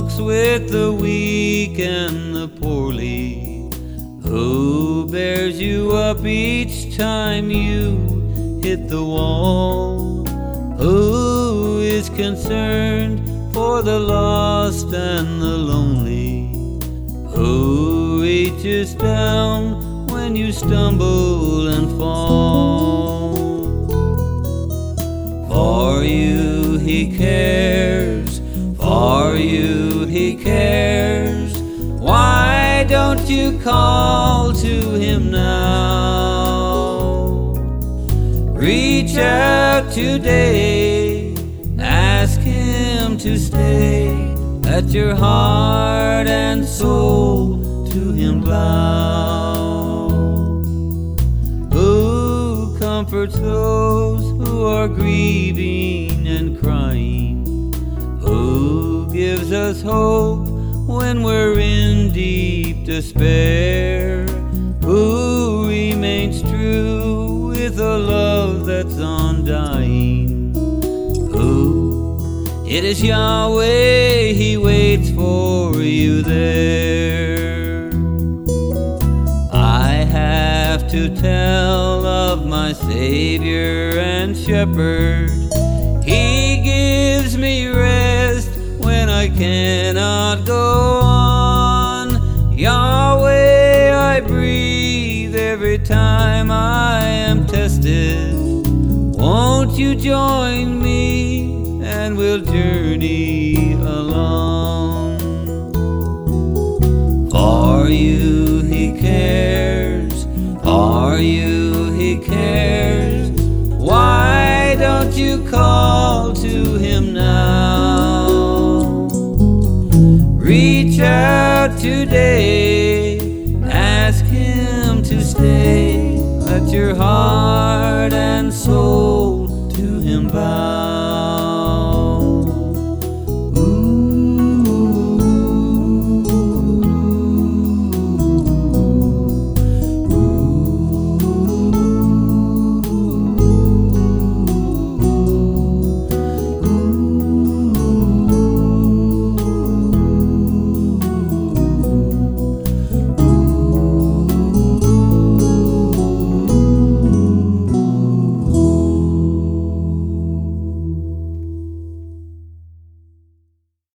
walks with the weak and the poorly, who bears you up each time you hit the wall, who is concerned for the lost and the lonely, who reaches down when you stumble and fall. For you he cares, for you he cares. Why don't you call to him now? Reach out today, ask him to stay. Let your heart and soul to him bow. Who comforts those who are grieving and crying, who gives us hope when we're in deep despair, who remains true with a love that's undying, who it is Yahweh, he waits for you there. I have to tell of my Savior and Shepherd. He gives me rest when I cannot go on. Yahweh, I breathe every time I am tested. Won't you join me and we'll journey along? For you he cares, for you he cares. Why don't you call to him now? Reach out today, ask him to stay. Let your heart and soul to him bow.